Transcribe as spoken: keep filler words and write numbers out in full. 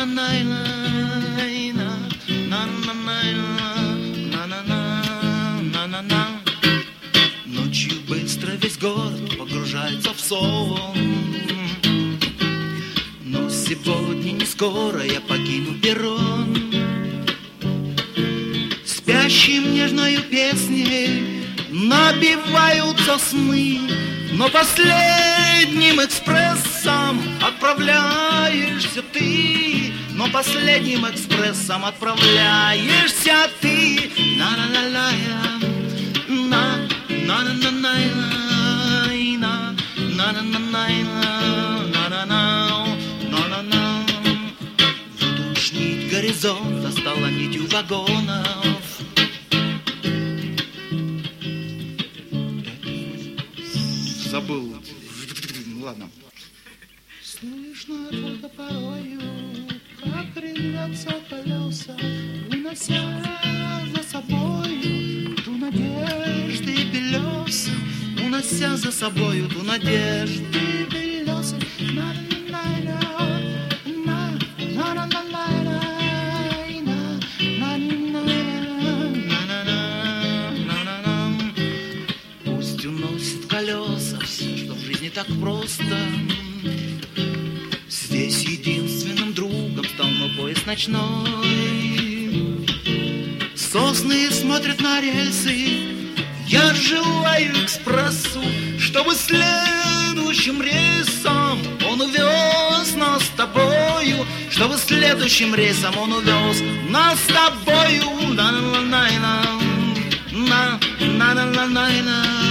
Ночью быстро весь город погружается в сон. Но сегодня не скоро я покину перрон. Спящим нежною песней набиваются сны, но последним экспрессом отправляешься ты. Но последним экспрессом отправляешься ты. На-на-на-на-на, на-на-на-на-на, на-на-на-на-на. Вот уж нить горизонта стала нитью вагонов. Забыл. Ладно. Слышно только порою, как ревется колеса, унося за собою ту надежды и белеса, унося за собою ту надежды и белеса. Пусть уносит колеса все, что в жизни так просто. Здесь единственным другом стал мой поезд ночной. Сосны смотрят на рельсы. Я желаю экспрессу, чтобы следующим рейсом он увез нас с тобою, чтобы следующим рейсом он увез нас с тобою. На-на-на-на-на, на-на-на-на-на.